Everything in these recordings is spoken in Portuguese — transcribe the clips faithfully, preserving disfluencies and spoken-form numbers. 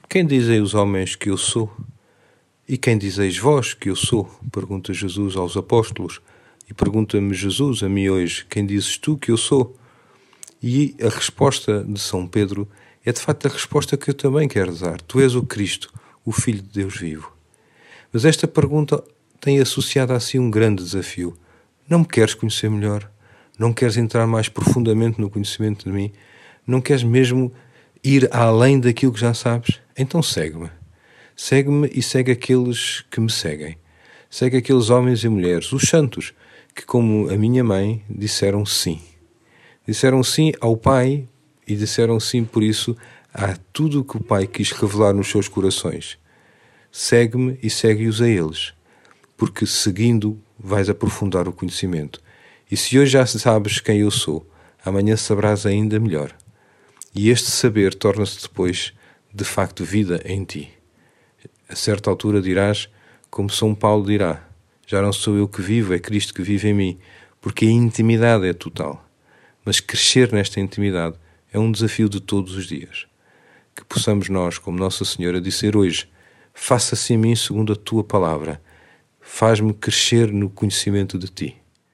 Quem dizem os homens que eu sou? E quem dizeis vós que eu sou? Pergunta Jesus aos apóstolos. E pergunta-me Jesus a mim hoje, quem dizes tu que eu sou? E a resposta de São Pedro é de facto a resposta que eu também quero dar. Tu és o Cristo, o Filho de Deus vivo. Mas esta pergunta tem associado a si um grande desafio. Não me queres conhecer melhor? Não queres entrar mais profundamente no conhecimento de mim? Não queres mesmo ir além daquilo que já sabes? Então segue-me. Segue-me e segue aqueles que me seguem. Segue aqueles homens e mulheres, os santos, que como a minha mãe disseram sim. Disseram sim ao Pai e disseram sim por isso a tudo o que o Pai quis revelar nos seus corações. Segue-me e segue-os a eles, porque seguindo vais aprofundar o conhecimento. E se hoje já sabes quem eu sou, amanhã saberás ainda melhor. E este saber torna-se depois, de facto, vida em ti. A certa altura dirás, como São Paulo dirá, já não sou eu que vivo, é Cristo que vive em mim, porque a intimidade é total. Mas crescer nesta intimidade é um desafio de todos os dias. Que possamos nós, como Nossa Senhora, dizer hoje, faça-se em mim segundo a tua palavra, faz-me crescer no conhecimento de ti.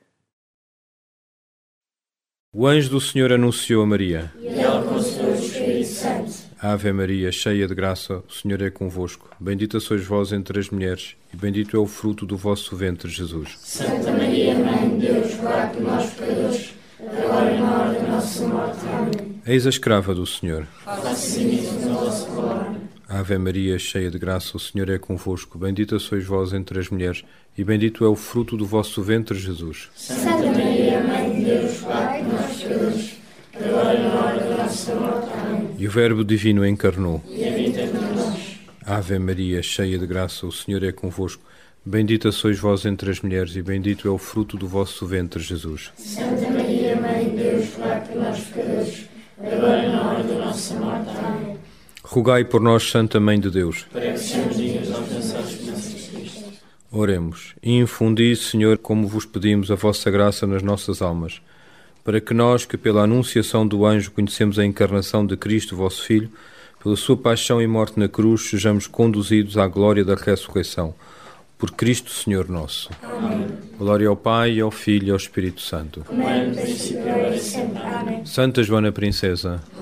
O anjo do Senhor anunciou a Maria. E ela concebeu o Espírito Santo. Ave Maria, cheia de graça, o Senhor é convosco. Bendita sois vós entre as mulheres, e bendito é o fruto do vosso ventre, Jesus. Santa Maria, Mãe de Deus, rogai por nós pecadores, agora e na hora da nossa morte. Amém. Eis a escrava do Senhor. Faça-se em mim a vossa palavra. Ave Maria, cheia de graça, o Senhor é convosco. Bendita sois vós entre as mulheres, e bendito é o fruto do vosso ventre, Jesus. Santa Maria, Mãe de Deus, rogai por nós pecadores, agora e na hora da nossa morte. Amém. E o Verbo Divino encarnou. E habita entre nós. Ave Maria, cheia de graça, o Senhor é convosco. Bendita sois vós entre as mulheres, e bendito é o fruto do vosso ventre, Jesus. Santa Maria, Mãe de Deus, rogai por nós pecadores, agora e na hora da nossa morte. Amém. Rogai por nós, Santa Mãe de Deus. Para que sejamos dignos de alcançar as promessas de Cristo. Oremos. E infundi, Senhor, como vos pedimos, a vossa graça nas nossas almas, para que nós, que pela anunciação do anjo conhecemos a encarnação de Cristo, vosso Filho, pela sua paixão e morte na cruz, sejamos conduzidos à glória da ressurreição. Por Cristo, Senhor nosso. Amém. Glória ao Pai, e ao Filho e ao Espírito Santo. Como é no princípio, agora e sempre. Amém. Santa Joana Princesa,